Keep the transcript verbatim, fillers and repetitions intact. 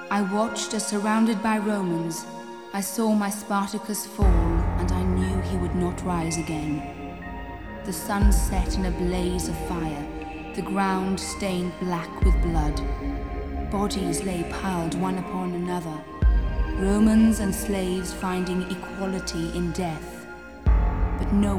I watched as, surrounded by Romans, I saw my Spartacus fall, and I knew he would not rise again. The sun set in a blaze of fire, the ground stained black with blood. Bodies lay piled one upon another, Romans and slaves finding equality in death. But no